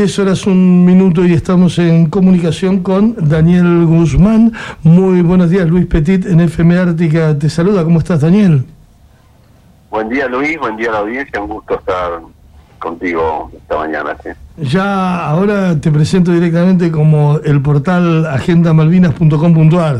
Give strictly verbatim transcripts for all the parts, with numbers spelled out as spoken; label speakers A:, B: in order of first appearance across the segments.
A: tres horas, un minuto y estamos en comunicación con Daniel Guzmán. Muy buenos días, Luis Petit en F M Ártica te saluda. ¿Cómo estás, Daniel?
B: Buen día, Luis, buen día a la audiencia, un gusto estar contigo esta mañana. ¿Sí?
A: Ya ahora te presento directamente como el portal agenda malvinas punto com punto a r.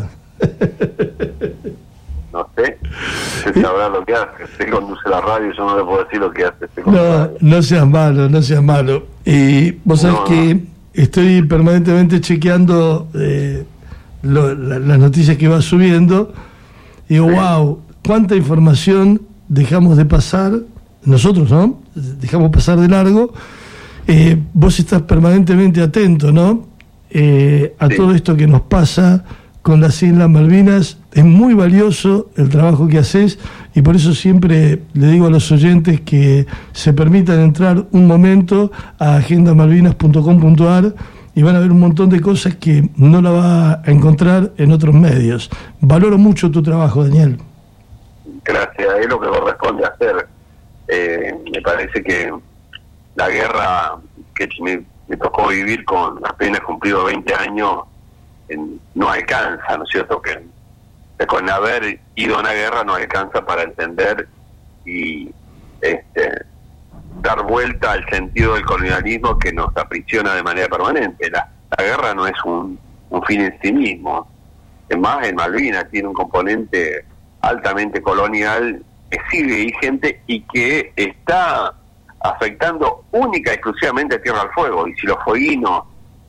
B: No sé, usted sabrá lo que hace, usted conduce la radio, yo no le puedo decir lo que hace. Usted
A: no, no seas malo, no seas malo. Y vos sabés no, que no. estoy permanentemente chequeando eh, lo, la, las noticias que va subiendo y digo, sí. wow, cuánta información dejamos de pasar, nosotros, ¿no? Dejamos pasar de largo. Eh, vos estás permanentemente atento, ¿no? Eh, a sí. todo esto que nos pasa con las Islas Malvinas. Es muy valioso el trabajo que haces y por eso siempre le digo a los oyentes que se permitan entrar un momento a agenda malvinas punto com punto a r y van a ver un montón de cosas que no la va a encontrar en otros medios. Valoro mucho tu trabajo, Daniel.
B: Gracias, es lo que corresponde hacer. Eh, me parece que la guerra que me, me tocó vivir con apenas cumplido veinte años en, no alcanza, ¿no es cierto? Que, que con haber ido a una guerra no alcanza para entender y este, dar vuelta al sentido del colonialismo que nos aprisiona de manera permanente. La, la guerra no es un, un fin en sí mismo. Es más, en Malvinas tiene un componente altamente colonial que sigue vigente y que está afectando única y exclusivamente a Tierra del Fuego. Y si los fueguinos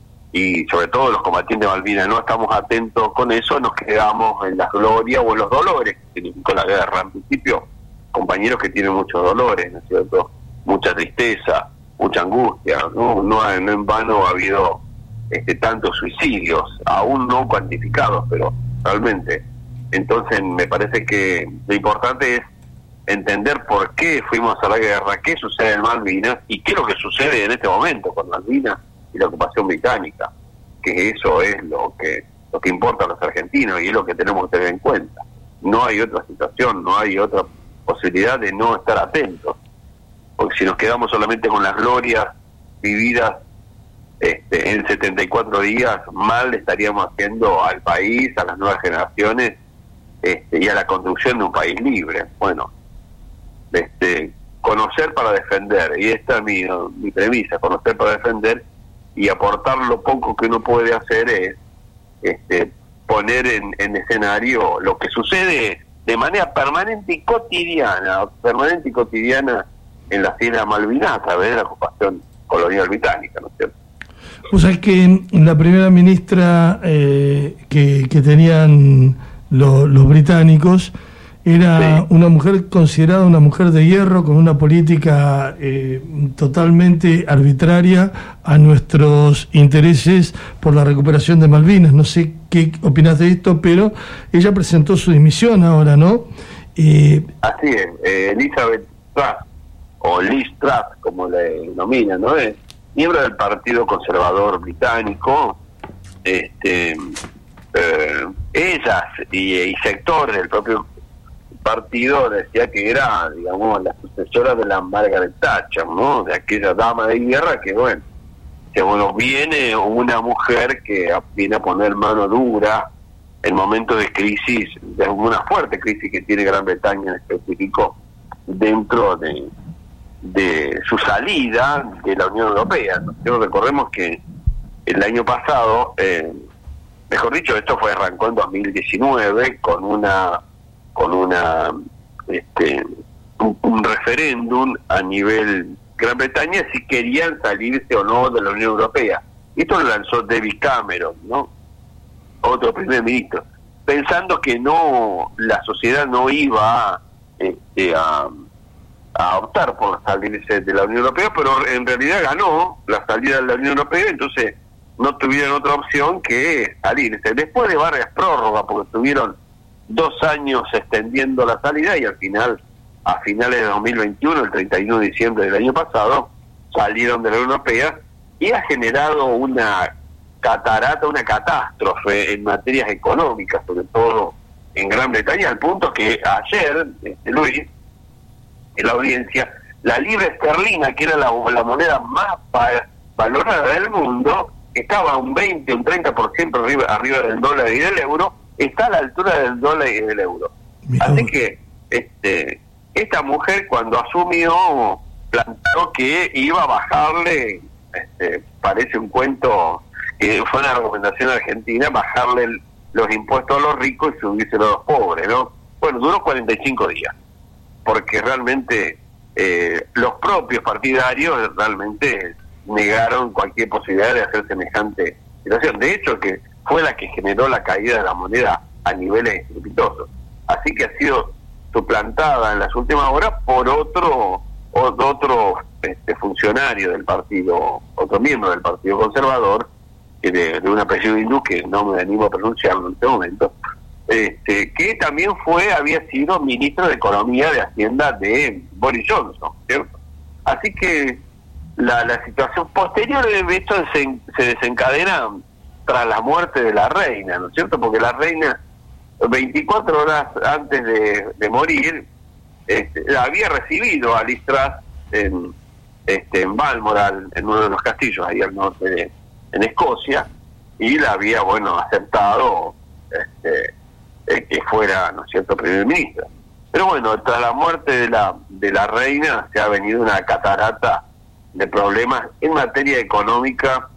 B: y sobre todo los combatientes de Malvinas no estamos atentos con eso, nos quedamos en las glorias o en los dolores que significó la guerra. En principio, compañeros que tienen muchos dolores, ¿no es cierto? Mucha tristeza, mucha angustia, no, no, no en vano ha habido este, tantos suicidios, aún no cuantificados, pero realmente. Entonces me parece que lo importante es entender por qué fuimos a la guerra, qué sucede en Malvinas y qué es lo que sucede en este momento con Malvinas y la ocupación británica, que eso es lo que lo que importa a los argentinos y es lo que tenemos que tener en cuenta. No hay otra situación, no hay otra posibilidad de no estar atentos, porque si nos quedamos solamente con las glorias vividas este, en setenta y cuatro días, mal estaríamos haciendo al país, a las nuevas generaciones este, y a la construcción de un país libre. Bueno, este, conocer para defender, y esta es mi, mi premisa, conocer para defender, y aportar lo poco que uno puede hacer es este, poner en, en escenario lo que sucede de manera permanente y cotidiana, permanente y cotidiana en las Islas Malvinas a través de la ocupación colonial británica, ¿no es cierto?
A: O sea, que la primera ministra eh, que, que tenían lo, los británicos era sí. una mujer considerada una mujer de hierro, con una política eh, totalmente arbitraria a nuestros intereses por la recuperación de Malvinas. No sé qué opinas de esto, pero ella presentó su dimisión ahora, ¿no?
B: Eh, Así es, eh, Elizabeth Truss, o Liz Truss, como le denominan, ¿no? Es miembro del Partido Conservador Británico. Este, eh, ellas y, y sectores del propio partido decía que era, digamos, la sucesora de la Margaret Thatcher, ¿no? De aquella dama de guerra que, bueno, que bueno, viene una mujer que viene a poner mano dura en momentos de crisis, de una fuerte crisis que tiene Gran Bretaña en específico, dentro de, de su salida de la Unión Europea. Nosotros recordemos que el año pasado, eh, mejor dicho, esto fue arrancó en dos mil diecinueve con una con una este un, un referéndum a nivel Gran Bretaña si querían salirse o no de la Unión Europea. Esto lo lanzó David Cameron, ¿no? Otro primer ministro, pensando que no, la sociedad no iba a, este, a, a optar por salirse de la Unión Europea, pero en realidad ganó la salida de la Unión Europea, entonces no tuvieron otra opción que salirse. Después de varias prórrogas, porque estuvieron dos años extendiendo la salida y al final, a finales de dos mil veintiuno, el treinta y uno de diciembre del año pasado, salieron de la Unión Europea y ha generado una catarata, una catástrofe en materias económicas, sobre todo en Gran Bretaña, al punto que ayer, este, Luis, en la audiencia, la libra esterlina, que era la, la moneda más valorada del mundo, estaba un veinte, un treinta por ciento arriba, arriba del dólar y del euro, está a la altura del dólar y del euro. Mirá. Así que este esta mujer, cuando asumió, planteó que iba a bajarle, este, parece un cuento, eh, fue una recomendación argentina, bajarle el, los impuestos a los ricos y subírselo a los pobres, ¿no? Bueno, duró cuarenta y cinco días, porque realmente eh, los propios partidarios realmente negaron cualquier posibilidad de hacer semejante situación. De hecho, que fue la que generó la caída de la moneda a niveles estrepitosos. Así que ha sido suplantada en las últimas horas por otro otro este, funcionario del partido, otro miembro del Partido Conservador, que de, de un apellido hindú que no me animo a pronunciarlo en este momento, este, que también fue había sido ministro de Economía de Hacienda de Boris Johnson, ¿cierto? Así que la, la situación posterior de esto se, se desencadena tras la muerte de la reina, ¿no es cierto? Porque la reina, veinticuatro horas antes de, de morir, este, la había recibido a Liz Truss en, este, en Balmoral, en uno de los castillos ahí al norte de en Escocia, y la había, bueno, aceptado este, eh, que fuera, ¿no es cierto?, primer ministra. Pero bueno, tras la muerte de la de la reina se ha venido una catarata de problemas en materia económica,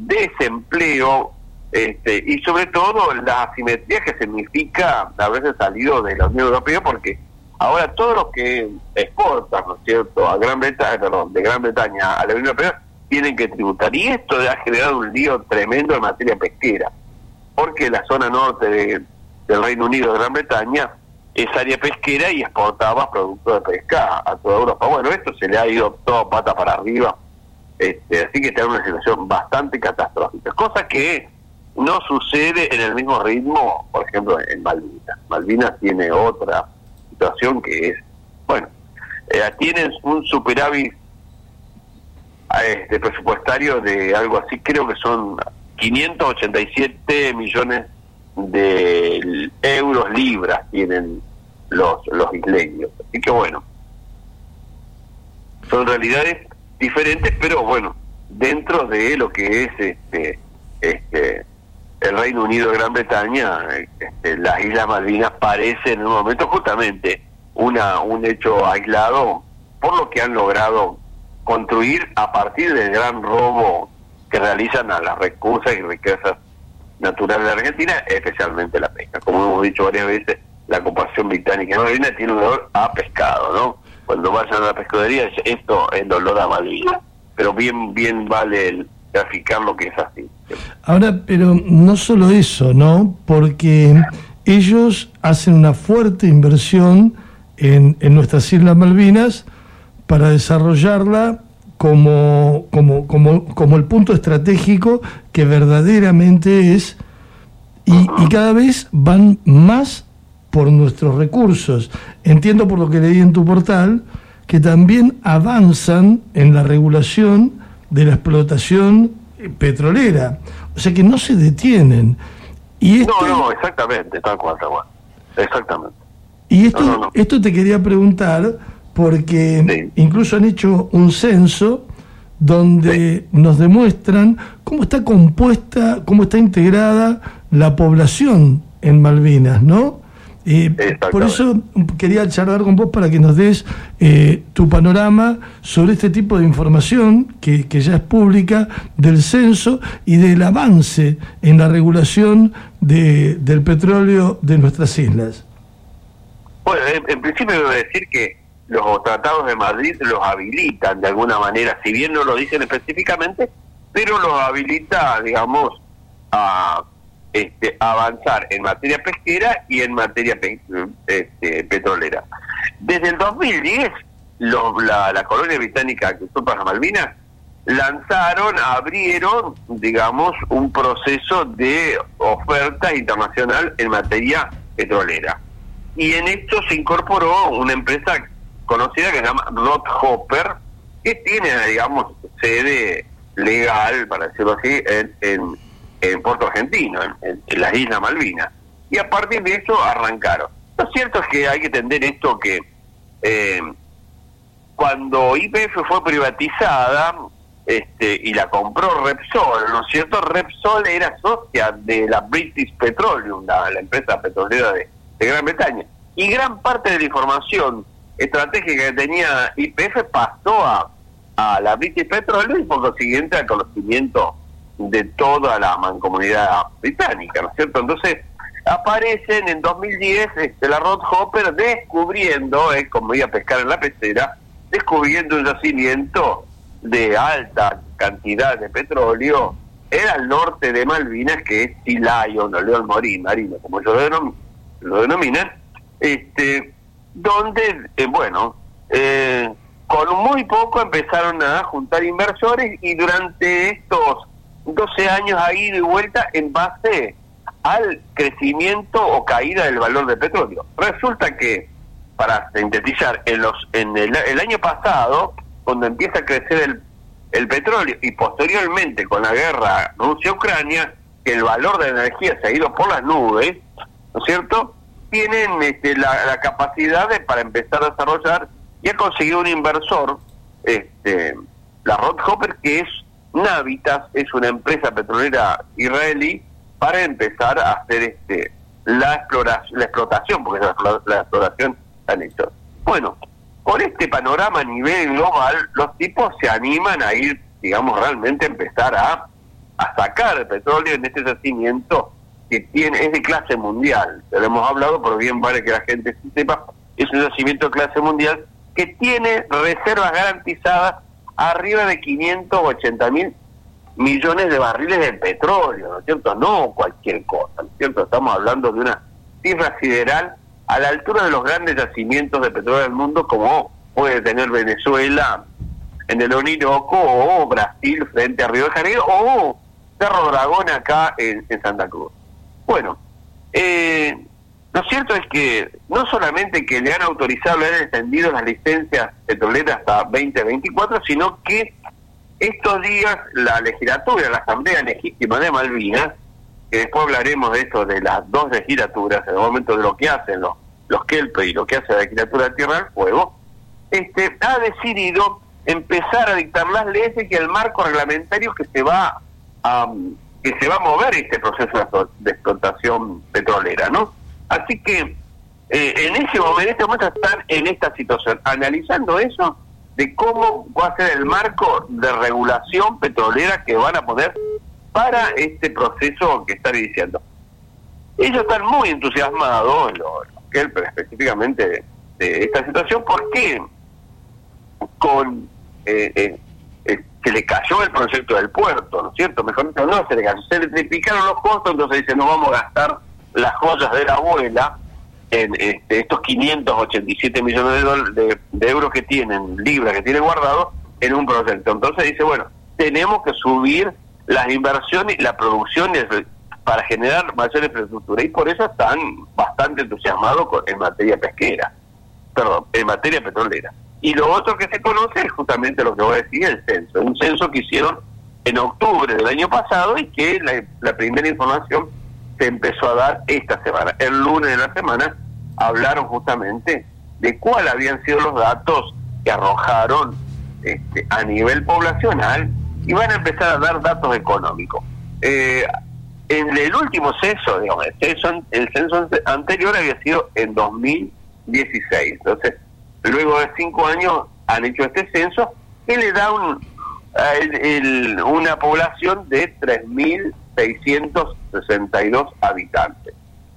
B: desempleo, este, y sobre todo la asimetría que significa haberse salido de la Unión Europea, porque ahora todo lo que exportan, ¿no es cierto?, a Gran Bretaña, perdón, de Gran Bretaña a la Unión Europea, tienen que tributar, y esto ha generado un lío tremendo en materia pesquera, porque la zona norte de, del Reino Unido de Gran Bretaña es área pesquera y exportaba productos de pesca a toda Europa. Bueno, esto se le ha ido todo pata para arriba, este, así que está en una situación bastante catastrófica, cosa que no sucede en el mismo ritmo, por ejemplo, en Malvinas. Malvinas tiene otra situación que es, bueno, eh, tienen un superávit este presupuestario de algo así, creo que son quinientos ochenta y siete millones de euros, libras tienen los los isleños. Así que bueno, son realidades diferentes, pero bueno, dentro de lo que es este este el Reino Unido de Gran Bretaña, este, las Islas Malvinas parecen en un momento justamente una un hecho aislado por lo que han logrado construir a partir del gran robo que realizan a las recursos y riquezas naturales de Argentina, especialmente la pesca. Como hemos dicho varias veces, la ocupación británica de Malvinas tiene un olor a pescado, ¿no? Cuando vayan a la pescadería, esto es el olor a Malvinas, pero bien bien vale el graficar lo que es así.
A: Ahora, pero no solo eso, ¿no? Porque ellos hacen una fuerte inversión en, en nuestras Islas Malvinas para desarrollarla como, como, como, como el punto estratégico que verdaderamente es, y, y cada vez van más por nuestros recursos. Entiendo por lo que leí en tu portal que también avanzan en la regulación de la explotación petrolera, o sea que no se detienen. Y esto,
B: no, no, exactamente, tal cual, tal cual, exactamente.
A: Y esto, no, no, no. esto te quería preguntar, porque sí. incluso han hecho un censo donde sí. nos demuestran cómo está compuesta, cómo está integrada la población en Malvinas, ¿no? Eh, por eso quería charlar con vos para que nos des eh, tu panorama sobre este tipo de información que, que ya es pública del censo y del avance en la regulación de, del petróleo de nuestras islas.
B: Bueno, en, en principio debo decir que los tratados de Madrid los habilitan de alguna manera, si bien no lo dicen específicamente, pero los habilita, digamos, a este, avanzar en materia pesquera y en materia pe este, petrolera. Desde el dos mil diez, los, la, la colonia británica que ocupa las Malvinas lanzaron, abrieron, digamos, un proceso de oferta internacional en materia petrolera. Y en esto se incorporó una empresa conocida que se llama Rothoper, que tiene, digamos, sede legal, para decirlo así, en, en, en Puerto Argentino, en, en las Islas Malvinas. Y a partir de eso arrancaron. Lo cierto es que hay que entender esto que eh, cuando Y P F fue privatizada, este, y la compró Repsol, ¿no es cierto? Repsol era socia de la British Petroleum, la, la empresa petrolera de, de Gran Bretaña, y gran parte de la información estratégica que tenía Y P F pasó a, a la British Petroleum y por lo siguiente al conocimiento de toda la mancomunidad británica, ¿no es cierto? Entonces aparecen en dos mil diez este, la Rod Hopper descubriendo, eh, como iba a pescar en la pecera, descubriendo un yacimiento de alta cantidad de petróleo en el norte de Malvinas, que es Sea Lion o León Marino, como ellos lo, denom lo denominan, este, donde, eh, bueno, eh, con muy poco empezaron a juntar inversores y durante estos doce años ha ido y vuelta en base al crecimiento o caída del valor del petróleo. Resulta que, para sintetizar, en los en el, el año pasado, cuando empieza a crecer el, el petróleo y posteriormente con la guerra Rusia-Ucrania, que el valor de la energía se ha ido por las nubes, ¿no es cierto?, tienen este, la, la capacidad de, para empezar a desarrollar, y ha conseguido un inversor, este, la Rod Hopper, que es Navitas, es una empresa petrolera israelí, para empezar a hacer este la exploración, la explotación, porque la, la exploración han hecho. Bueno, con este panorama a nivel global, los tipos se animan a ir, digamos, realmente empezar a, a sacar el petróleo en este yacimiento que tiene, es de clase mundial. Te lo hemos hablado, pero bien vale que la gente sepa, es un yacimiento de clase mundial que tiene reservas garantizadas arriba de quinientos ochenta mil millones de barriles de petróleo, ¿no es cierto? No cualquier cosa, ¿no es cierto? Estamos hablando de una cifra sideral a la altura de los grandes yacimientos de petróleo del mundo, como puede tener Venezuela en el Orinoco, o Brasil frente a Río de Janeiro, o Cerro Dragón acá en, en Santa Cruz. Bueno, eh, lo cierto es que no solamente que le han autorizado, le han extendido las licencias petroleras hasta veinte veinticuatro, sino que estos días la legislatura, la Asamblea Legítima de Malvinas, que después hablaremos de esto, de las dos legislaturas, en el momento de lo que hacen los, los Kelpe y lo que hace la legislatura de Tierra del Fuego, este, ha decidido empezar a dictar las leyes y el marco reglamentario que se va a, que se va a mover este proceso de explotación petrolera, ¿no? Así que eh, en ese momento, en este momento están en esta situación, analizando eso, de cómo va a ser el marco de regulación petrolera que van a poner para este proceso que están iniciando. Ellos están muy entusiasmados, los Kelper específicamente, de, de esta situación, porque con eh, eh, eh, se le cayó el proyecto del puerto, ¿no es cierto? Mejor dicho, no se le cayó, se le triplicaron los costos, entonces dicen, no vamos a gastar las joyas de la abuela en este, estos quinientos ochenta y siete millones de, de, de euros que tienen, libras que tienen guardados en un proyecto. Entonces dice, bueno, tenemos que subir las inversiones, la producción para generar mayor infraestructura, y por eso están bastante entusiasmados con, en materia pesquera, perdón, en materia petrolera. Y lo otro que se conoce es justamente lo que voy a decir, el censo, un censo que hicieron en octubre del año pasado y que la, la primera información se empezó a dar esta semana. El lunes de la semana hablaron justamente de cuáles habían sido los datos que arrojaron este, a nivel poblacional, y van a empezar a dar datos económicos. Eh, en el último censo, digamos, el censo, el censo anterior había sido en dos mil dieciséis. Entonces, luego de cinco años han hecho este censo que le da un, el, el, una población de tres mil seiscientos sesenta y dos habitantes,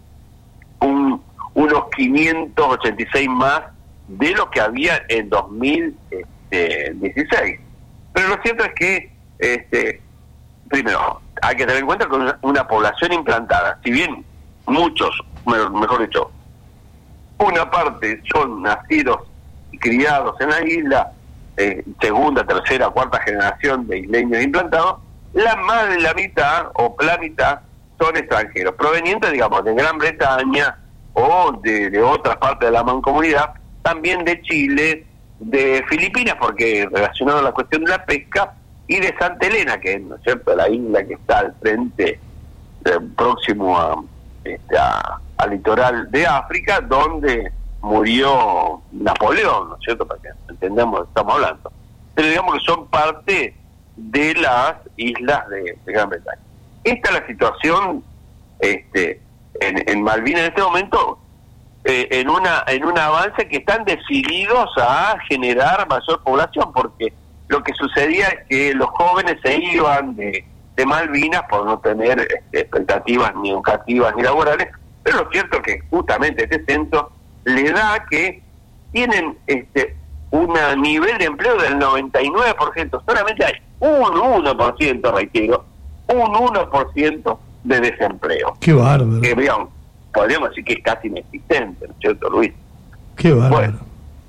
B: un, unos quinientos ochenta y seis más de lo que había en dos mil dieciséis. Pero lo cierto es que, este, primero, hay que tener en cuenta que una, una población implantada, si bien muchos, mejor dicho, una parte son nacidos y criados en la isla, eh, segunda, tercera, cuarta generación de isleños implantados, la más de la mitad, o la mitad, son extranjeros, provenientes, digamos, de Gran Bretaña o de, de otras partes de la mancomunidad, también de Chile, de Filipinas, porque relacionado a la cuestión de la pesca, y de Santa Elena, que es, ¿no es cierto?, la isla que está al frente, eh, próximo a, este, a, al litoral de África, donde murió Napoleón, ¿no es cierto?, para que entendamos lo que estamos hablando. Pero digamos que son parte de las islas de, de Gran Bretaña. Esta es la situación este, en, en Malvinas en este momento, eh, en una en un avance que están decididos a generar mayor población, porque lo que sucedía es que los jóvenes se iban de, de Malvinas por no tener este, expectativas ni educativas ni laborales, pero lo cierto es que justamente este censo le da que tienen este un nivel de empleo del noventa y nueve por ciento, solamente hay un uno por ciento, reitero, un uno por ciento de desempleo.
A: Qué bárbaro.
B: Que vean, podríamos decir que es casi inexistente, ¿no es cierto, Luis?
A: Qué bárbaro.
B: Bueno,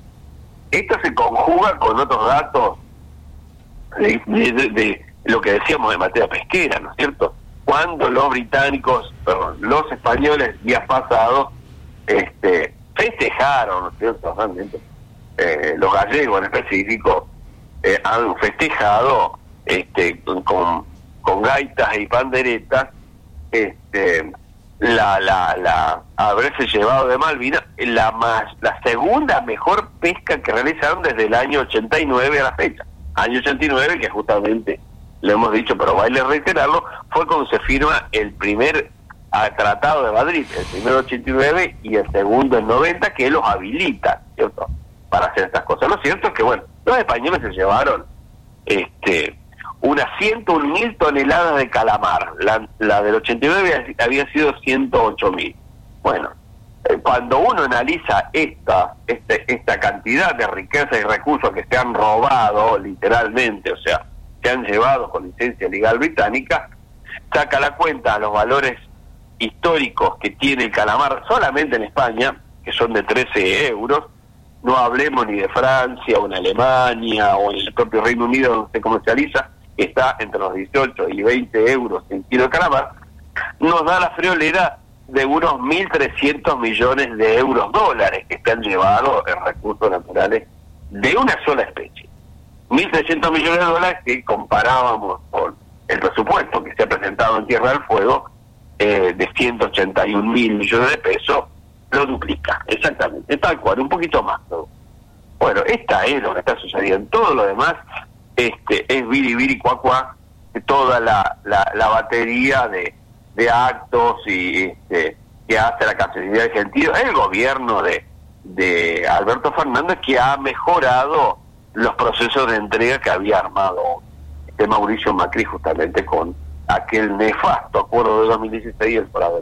B: esto se conjuga con otros datos de, de, de, de lo que decíamos de materia pesquera, ¿no es cierto? Cuando los británicos, perdón, los españoles días pasados este, festejaron, ¿no es cierto? Realmente, eh, los gallegos en específico eh, han festejado este, con, con, con gaitas y panderetas este, la, la, la haberse llevado de Malvinas la más la segunda mejor pesca que realizaron desde el año ochenta y nueve a la fecha. Año ochenta y nueve, que justamente lo hemos dicho, pero vale reiterarlo, fue cuando se firma el primer a, Tratado de Madrid, el primero ochenta y nueve y el segundo en noventa, que los habilita, ¿cierto?, para hacer estas cosas. Lo cierto es que, bueno, los españoles se llevaron este unas ciento un mil toneladas de calamar. La, la del ochenta y nueve había sido ciento ocho mil. Bueno, eh, cuando uno analiza esta, este, esta cantidad de riqueza y recursos que se han robado, literalmente, o sea, se han llevado con licencia legal británica, saca la cuenta a los valores históricos que tiene el calamar solamente en España, que son de trece euros, no hablemos ni de Francia o en Alemania o en el propio Reino Unido donde se comercializa, que está entre los dieciocho y veinte euros en kilo de calamar, nos da la friolera de unos mil trescientos millones de euros dólares que están llevados en recursos naturales de una sola especie. mil trescientos millones de dólares que comparábamos con el presupuesto que se ha presentado en Tierra del Fuego eh, de ciento ochenta y un mil millones de pesos, lo duplica, exactamente, tal cual, un poquito más, ¿no? Bueno, esta es lo que está sucediendo. Todo lo demás este es viri viri cuá cuá, toda la, la, la batería de, de actos y este, que hace la Cancillería Argentina, el gobierno de, de Alberto Fernández, que ha mejorado los procesos de entrega que había armado este Mauricio Macri justamente con aquel nefasto acuerdo de dos mil dieciséis y el Fraude.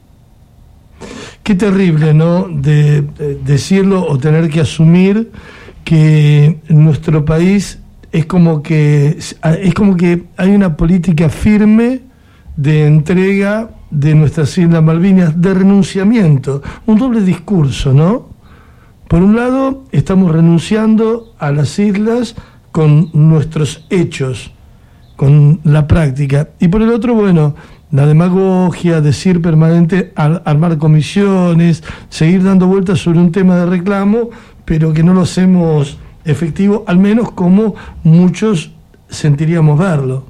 A: Qué terrible, ¿no?, de, de decirlo o tener que asumir que nuestro país es como que es como que hay una política firme de entrega de nuestras Islas Malvinas, de renunciamiento, un doble discurso, ¿no? Por un lado, estamos renunciando a las islas con nuestros hechos, con la práctica, y por el otro, bueno, la demagogia, decir permanente, ar- armar comisiones, seguir dando vueltas sobre un tema de reclamo, pero que no lo hacemos efectivo, al menos como muchos sentiríamos verlo.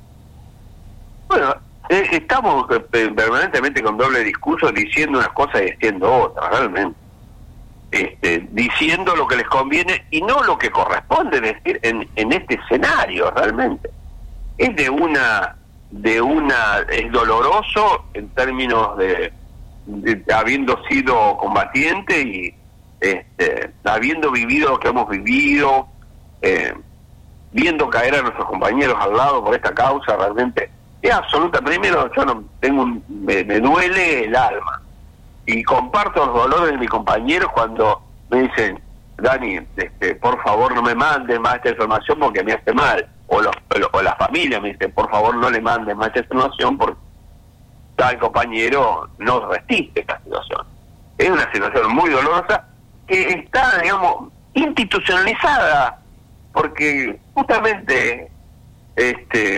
B: Bueno, eh, estamos eh, permanentemente con doble discurso, diciendo unas cosas y diciendo otras, realmente. Este, diciendo lo que les conviene y no lo que corresponde decir en, en este escenario, realmente. Es de una... de una es doloroso en términos de, de, de habiendo sido combatiente y este, habiendo vivido lo que hemos vivido, eh, viendo caer a nuestros compañeros al lado por esta causa, realmente es absoluta. Primero, yo no tengo un, me, me duele el alma y comparto los dolores de mis compañeros cuando me dicen: Dani, este, por favor no me mandes más esta información porque me hace mal. O, los, o la familia me dice: por favor no le mandes más esta información porque tal compañero no resiste esta situación. Es una situación muy dolorosa que está, digamos, institucionalizada, porque justamente este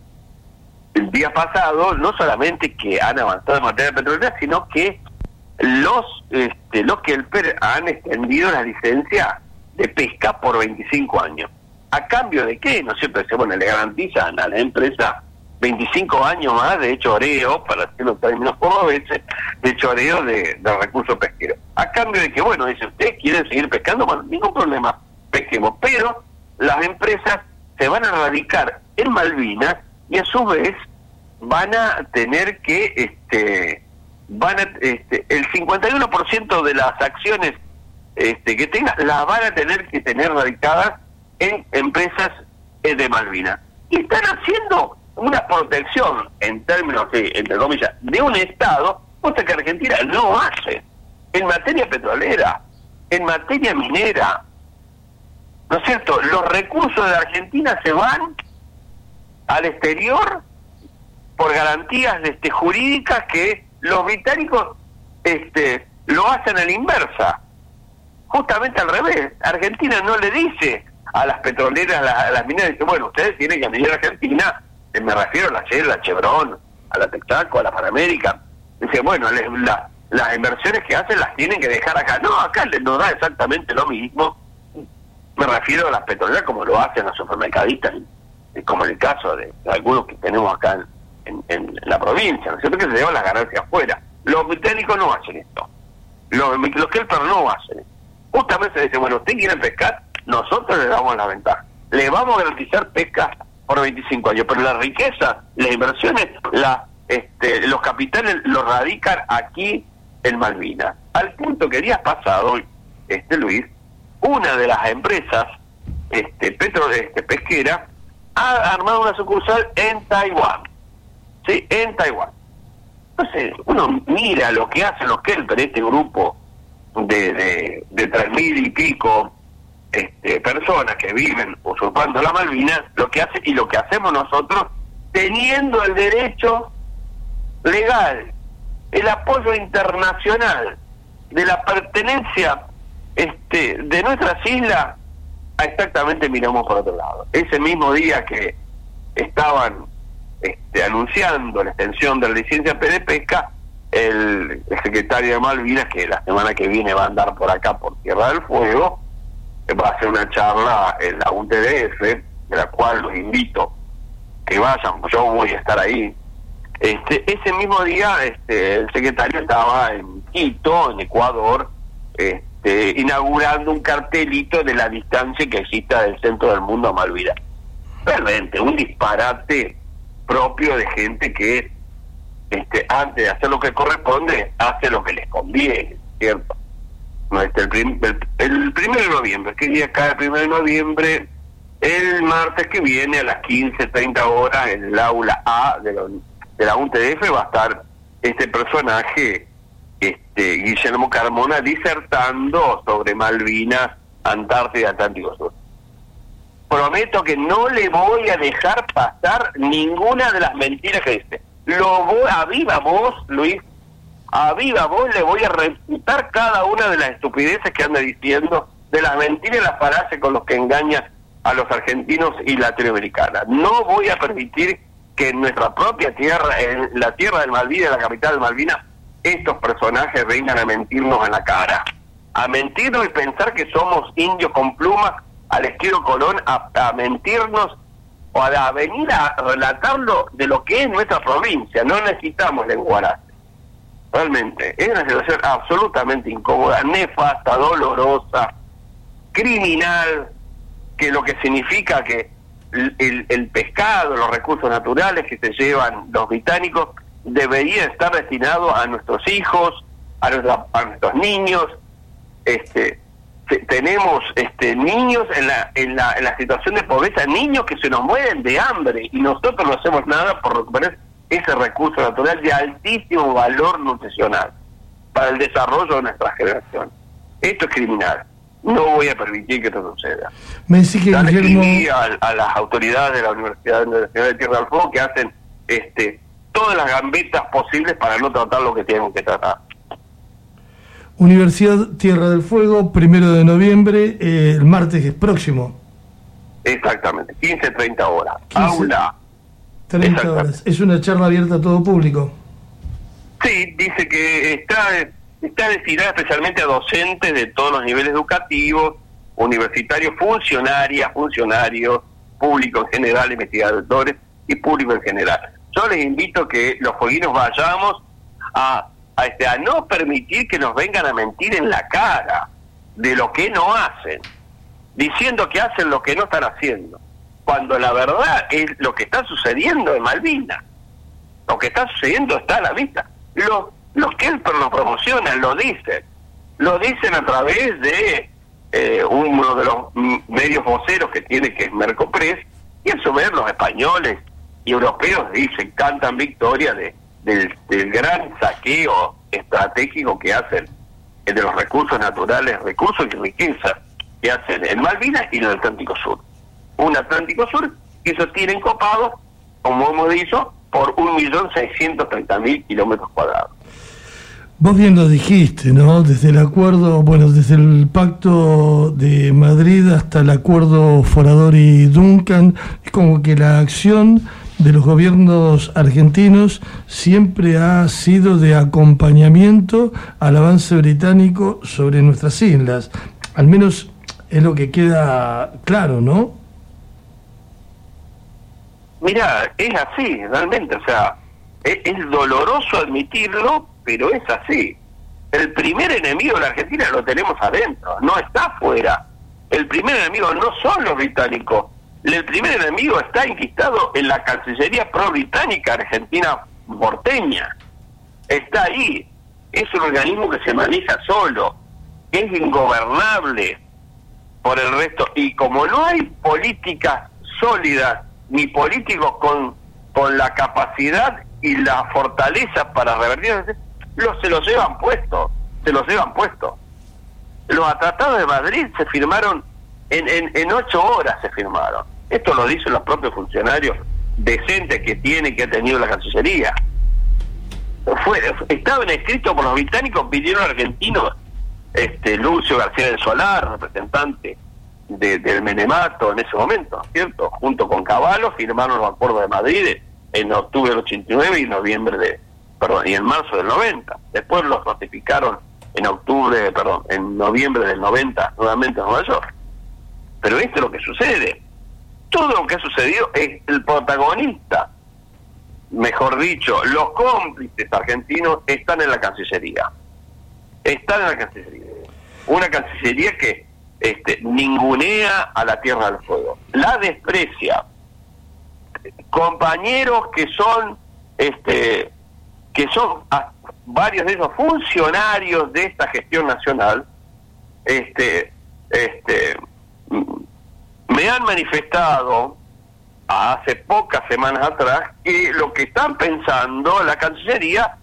B: el día pasado no solamente que han avanzado en materia petrolera, sino que los este, los que el P E R han extendido la licencia de pesca por veinticinco años. ¿A cambio de qué? ¿No es cierto? Bueno, le garantizan a la empresa veinticinco años más de choreo, para decirlo en términos cordobeses, de choreo de, de recursos pesqueros. A cambio de que, bueno, dice, ¿ustedes quieren seguir pescando? Bueno, ningún problema, pesquemos. Pero las empresas se van a radicar en Malvinas, y a su vez van a tener que, este, van a, este, el cincuenta y uno por ciento de las acciones este, que tengan, las van a tener que tener radicadas en empresas de Malvinas. Y están haciendo una protección, en términos, de, entre comillas, de un Estado, cosa que Argentina no hace, en materia petrolera, en materia minera. ¿No es cierto? Los recursos de Argentina se van al exterior por garantías este, jurídicas que los británicos este, lo hacen a la inversa. Justamente al revés. Argentina no le dice a las petroleras, a las, a las mineras, dice, bueno, ustedes tienen que venir a Argentina, me refiero a la Shell, a la Chevron, a la Texaco, a la Pan American. Dice, bueno, les, la, las inversiones que hacen las tienen que dejar acá. No, acá les nos da exactamente lo mismo. Me refiero a las petroleras como lo hacen los supermercadistas, como en el caso de algunos que tenemos acá en, en, en la provincia, ¿no es cierto? Que se llevan las ganancias afuera. Los británicos no hacen esto. Los, los kelper no hacen esto. Justamente se dice, bueno, usted quiere pescar, nosotros le damos la ventaja. Le vamos a garantizar pesca por veinticinco años, pero la riqueza, las inversiones, la, este, los capitales los radican aquí en Malvinas. Al punto que días pasados, este Luis, una de las empresas este, petro, este, pesquera ha armado una sucursal en Taiwán. ¿Sí? En Taiwán. Entonces, uno mira lo que hacen los kelper, este grupo de, de, de tres mil y pico este, personas que viven usurpando la Malvinas, lo que hace y lo que hacemos nosotros, teniendo el derecho legal, el apoyo internacional de la pertenencia este, de nuestras islas, exactamente miramos por otro lado. Ese mismo día que estaban este, anunciando la extensión de la licencia de pesca, el, el secretario de Malvinas, que la semana que viene va a andar por acá, por Tierra del Fuego, va a hacer una charla en la U T D F, de la cual los invito que vayan, yo voy a estar ahí. Este, ese mismo día este, el secretario estaba en Quito, en Ecuador, este, inaugurando un cartelito de la distancia que exista del centro del mundo a Malvinas. Realmente un disparate propio de gente que este, antes de hacer lo que corresponde, hace lo que les conviene, ¿cierto? No, este, el, prim, el, el primero de noviembre, ¿qué día cae el primero de noviembre? El martes que viene a las quince treinta horas en el aula A de la, de la U T D F va a estar este personaje, este Guillermo Carmona, disertando sobre Malvinas, Antártida y Atlántico Sur. Prometo que no le voy a dejar pasar ninguna de las mentiras que dice. Lo voy a viva voz, Luis, a viva voz le voy a refutar cada una de las estupideces que anda diciendo, de las mentiras y las falacias con los que engaña a los argentinos y latinoamericanos. No voy a permitir que en nuestra propia tierra, en la tierra del Malvinas, la capital de Malvinas, estos personajes vengan a mentirnos en la cara, a mentirnos y pensar que somos indios con plumas al estilo Colón, a, a mentirnos o a, a venir a relatarlo de lo que es nuestra provincia. No necesitamos lenguaje. Realmente es una situación absolutamente incómoda, nefasta, dolorosa, criminal, que lo que significa que el, el, el pescado, los recursos naturales que se llevan los británicos debería estar destinado a nuestros hijos, a, nuestra, a nuestros niños. Este, te, tenemos este, niños en la, en la en la situación de pobreza, niños que se nos mueren de hambre y nosotros no hacemos nada por recuperar ese recurso natural de altísimo valor nutricional para el desarrollo de nuestra generación. Esto es criminal. No voy a permitir que esto suceda.
A: Me decís que Guillermo...
B: a, a las autoridades de la Universidad de, la de Tierra del Fuego que hacen este todas las gambetas posibles para no tratar lo que tienen que tratar.
A: Universidad Tierra del Fuego, primero de noviembre, eh, el martes próximo.
B: Exactamente, quince treinta horas. Aula.
A: treinta horas. ¿Es una charla abierta a todo público?
B: Sí, dice que está, está destinada especialmente a docentes de todos los niveles educativos, universitarios, funcionarias, funcionarios, público en general, investigadores y público en general. Yo les invito que los fueguinos vayamos a, a, este, a no permitir que nos vengan a mentir en la cara de lo que no hacen, diciendo que hacen lo que no están haciendo. cuando la verdad es lo que está sucediendo en Malvinas. Lo que está sucediendo está a la vista. Los, los que él lo promocionan lo dicen. Lo dicen a través de eh, uno de los medios voceros que tiene, que es Mercopress, y a su vez los españoles y europeos dicen, cantan victoria de, del, del gran saqueo estratégico que hacen de los recursos naturales, recursos y riquezas que hacen en Malvinas y en el Atlántico Sur. Un Atlántico Sur que se tienen copados, como hemos dicho, por un millón seiscientos treinta mil kilómetros cuadrados.
A: Vos bien lo dijiste, ¿no? Desde el acuerdo, bueno, desde el Pacto de Madrid hasta el acuerdo Forador y Duncan, es como que la acción de los gobiernos argentinos siempre ha sido de acompañamiento al avance británico sobre nuestras islas. Al menos es lo que queda claro, ¿no?
B: Mira, es así, realmente, o sea, es, es doloroso admitirlo, pero es así. El primer enemigo de la Argentina lo tenemos adentro, no está afuera. El primer enemigo no son los británicos, el primer enemigo está enquistado en la Cancillería pro-británica argentina porteña. Está ahí, es un organismo que se maneja solo, es ingobernable por el resto, y como no hay políticas sólidas, ni políticos con, con la capacidad y la fortaleza para revertir, los, se los llevan puestos, se los llevan puestos. Los tratados de Madrid se firmaron en, en, en ocho horas se firmaron. Esto lo dicen los propios funcionarios decentes que tiene, que ha tenido la Cancillería. Fue, estaban escritos por los británicos, pidieron argentinos, este Lucio García del Solar, representante de, del Menemato en ese momento, ¿cierto? Junto con Cavallo firmaron los acuerdos de Madrid en octubre del ochenta y nueve y noviembre de, perdón, y en marzo del noventa. Después los ratificaron en octubre, perdón, en noviembre del noventa, nuevamente en Nueva York. Pero esto es lo que sucede. Todo lo que ha sucedido es el protagonista, mejor dicho, los cómplices argentinos están en la Cancillería. Están en la Cancillería. Una Cancillería que este, ningunea a la Tierra del Fuego, la desprecia. Compañeros que son, este, que son a, varios de esos funcionarios de esta gestión nacional, este, este, me han manifestado hace pocas semanas atrás que lo que están pensando la Cancillería,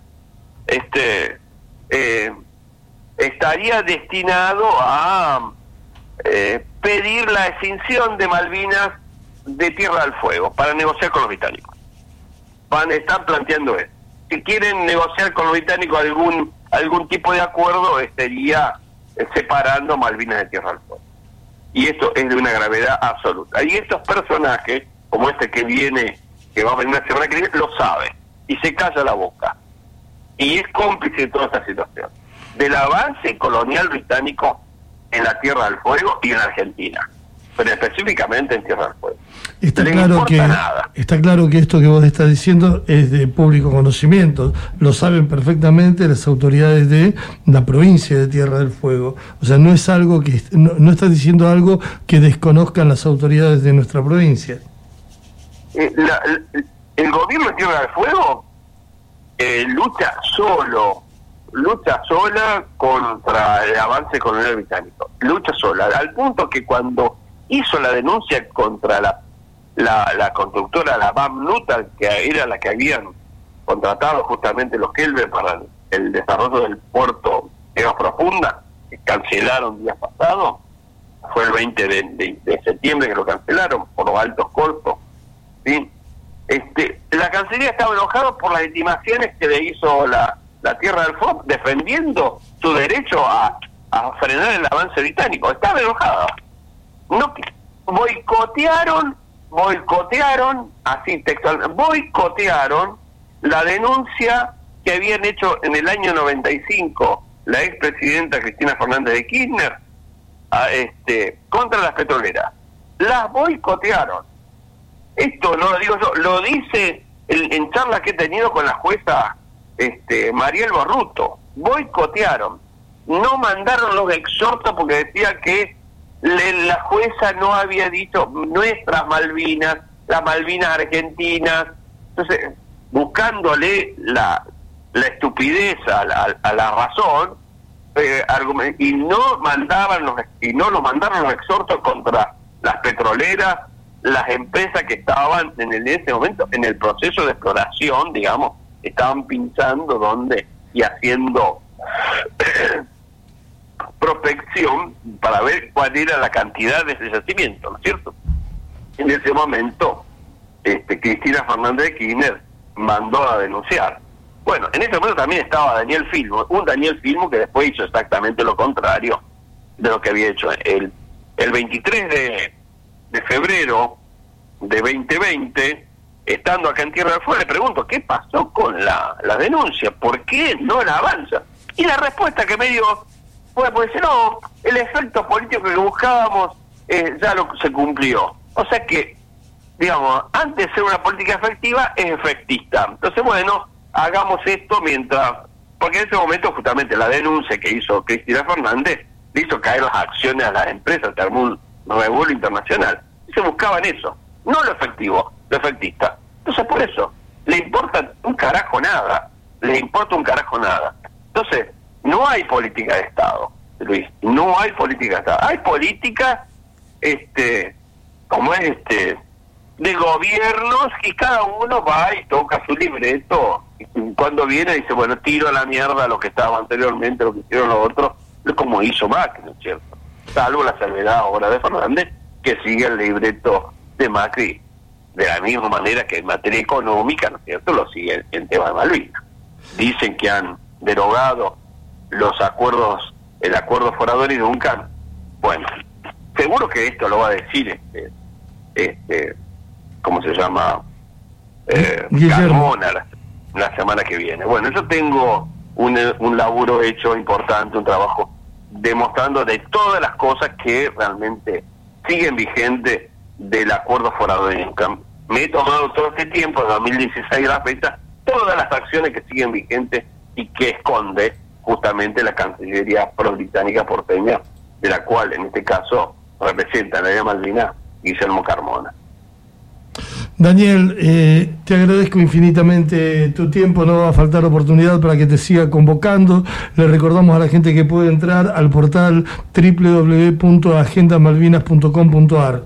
B: este, eh, estaría destinado a eh, pedir la extinción de Malvinas de Tierra del Fuego para negociar con los británicos. Van, están planteando eso. Si quieren negociar con los británicos algún algún tipo de acuerdo, estaría eh, separando Malvinas de Tierra del Fuego. Y esto es de una gravedad absoluta. Y estos personajes, como este que viene, que va a venir la semana que viene, lo sabe y se calla la boca. Y es cómplice de toda esta situación, del avance colonial británico en la Tierra del Fuego y en Argentina, pero específicamente en Tierra del Fuego.
A: Está claro que nada. Está claro que esto que vos estás diciendo es de público conocimiento, lo saben perfectamente las autoridades de la provincia de Tierra del Fuego. O sea, no es algo que no, no estás diciendo algo que desconozcan las autoridades de nuestra provincia.
B: Eh, la, el, el gobierno de Tierra del Fuego eh, lucha solo, lucha sola contra el avance colonial británico, lucha sola, al punto que cuando hizo la denuncia contra la la, la constructora, la B A M Nuttall, que era la que habían contratado justamente los Kelber para el, el desarrollo del puerto de Aguas Profundas, que cancelaron días pasados, fue el veinte de, de, de septiembre que lo cancelaron por los altos costos, ¿sí? Este, la Cancillería estaba enojada por las estimaciones que le hizo la, la Tierra del Fuego, defendiendo su derecho a, a frenar el avance británico. Estaba enojada. No, boicotearon, boicotearon, así textual, boicotearon la denuncia que habían hecho en el año noventa y cinco la expresidenta Cristina Fernández de Kirchner a, este, contra las petroleras. Las boicotearon. Esto no lo digo yo, lo dice en, en charlas que he tenido con la jueza este, Mariel Borruto. Boicotearon. No mandaron los exhortos porque decía que le, la jueza no había dicho nuestras Malvinas, las Malvinas argentinas. Entonces, buscándole la, la estupidez a la, a la razón, eh, y no mandaban los, y no lo mandaron los exhortos contra las petroleras, las empresas que estaban en, el, en ese momento en el proceso de exploración, digamos, estaban pinchando donde y haciendo prospección para ver cuál era la cantidad de ese yacimiento, ¿no es cierto? En ese momento, este, Cristina Fernández de Kirchner mandó a denunciar. Bueno, en ese momento también estaba Daniel Filmo, un Daniel Filmo que después hizo exactamente lo contrario de lo que había hecho él. El veintitrés de febrero de veinte veinte, estando acá en Tierra del Fuego, le pregunto, ¿qué pasó con la, la denuncia? ¿Por qué no la avanza? Y la respuesta que me dio fue, pues, no, el efecto político que buscábamos eh, ya lo se cumplió. O sea que, digamos, antes de ser una política efectiva, es efectista. Entonces, bueno, hagamos esto mientras... Porque en ese momento, justamente, la denuncia que hizo Cristina Fernández le hizo caer las acciones a las empresas, se armó un revuelo internacional. Y se buscaban eso, no lo efectivo, lo efectista. Entonces, por eso, le importa un carajo nada, le importa un carajo nada. Entonces, no hay política de Estado, Luis, no hay política de Estado. Hay política, este, como es, este, de gobiernos, y cada uno va y toca su libreto, y cuando viene dice, bueno, tiro a la mierda lo que estaba anteriormente, lo que hicieron los otros, como hizo Macri, ¿no es cierto? Salvo la salvedad ahora de Fernández, que sigue el libreto de Macri de la misma manera que en materia económica, ¿no es cierto?, lo sigue en tema de Malvinas. Dicen que han derogado los acuerdos, el acuerdo Forador y Duncan. Bueno, seguro que esto lo va a decir este, este ¿cómo se llama? Eh, Carmona la, la semana que viene. Bueno, yo tengo un, un laburo hecho importante, un trabajo demostrando de todas las cosas que realmente siguen vigentes del acuerdo Forador y Duncan. Me he tomado todo este tiempo, de dos mil dieciséis a la fecha, todas las acciones que siguen vigentes y que esconde justamente la Cancillería pro-británica porteña, de la cual en este caso representa la idea Malvina Guillermo Carmona.
A: Daniel, eh, te agradezco infinitamente tu tiempo, no va a faltar oportunidad para que te siga convocando. Le recordamos a la gente que puede entrar al portal doble u doble u doble u punto agenda malvinas punto com punto a r.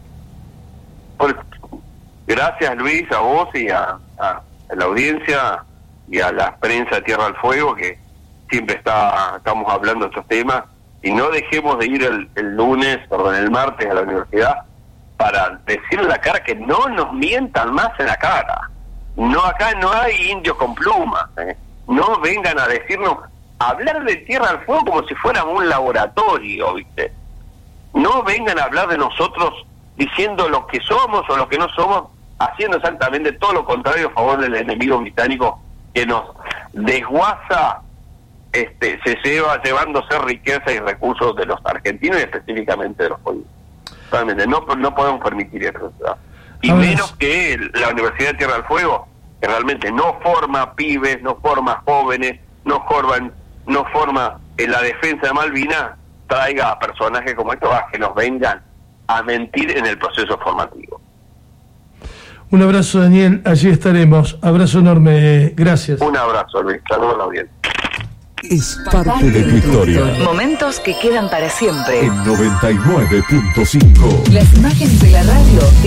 B: Gracias, Luis, a vos y a, a la audiencia y a la prensa de Tierra del Fuego, que siempre está estamos hablando de estos temas, y no dejemos de ir el, el lunes, perdón, el martes a la universidad para decirle a la cara que no nos mientan más en la cara. No, acá no hay indios con plumas, ¿eh? No vengan a decirnos, a hablar de Tierra del Fuego como si fuéramos un laboratorio, ¿viste? No vengan a hablar de nosotros diciendo lo que somos o lo que no somos, haciendo exactamente todo lo contrario a favor del enemigo británico que nos desguaza, este, se lleva llevándose riqueza y recursos de los argentinos y específicamente de los políticos. Realmente no, no podemos permitir eso, ¿verdad? Y menos que la Universidad de Tierra del Fuego, que realmente no forma pibes, no forma jóvenes, no forma, no forma en la defensa de Malvinas, traiga a personajes como estos a que nos vengan a mentir en el proceso formativo.
A: Un abrazo, Daniel, allí estaremos. Abrazo enorme, gracias.
B: Un abrazo, Luis, saludos a la audiencia.
C: Es parte de tu historia.
D: Momentos que quedan para siempre.
C: En noventa y nueve punto cinco.
D: Las imágenes de la radio